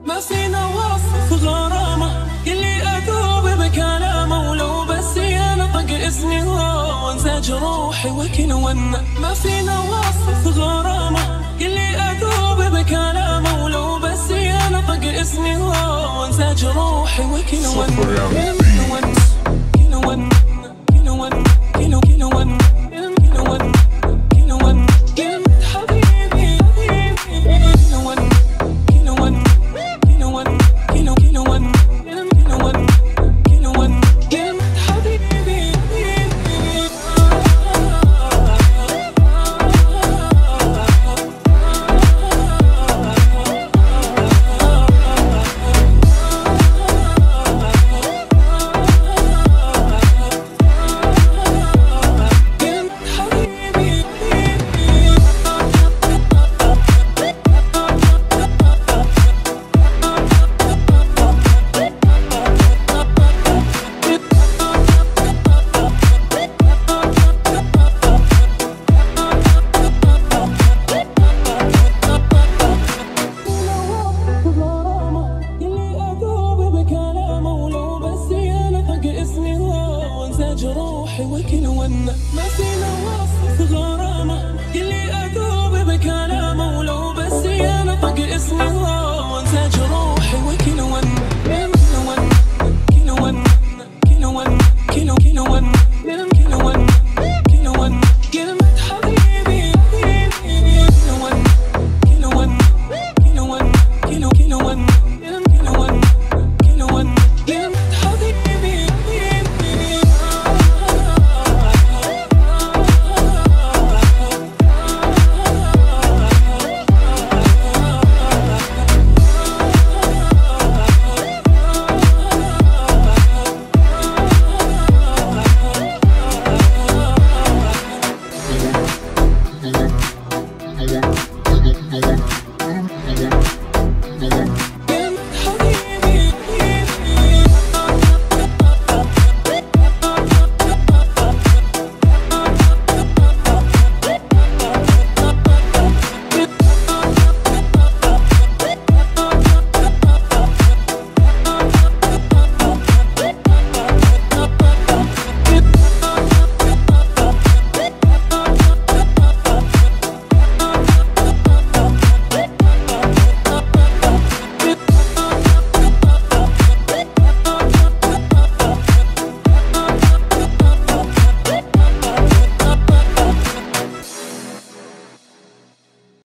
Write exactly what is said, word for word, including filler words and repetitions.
ما فينا وصف غرامة اللي أذوب بكلامه، ولو بس ينطق اسمي وانسى جروحي وكل ونا. ما فينا وصف غرامة اللي أذوب بكلامه، ولو بس ينطق اسمي وانسى جروحي وكل ونا.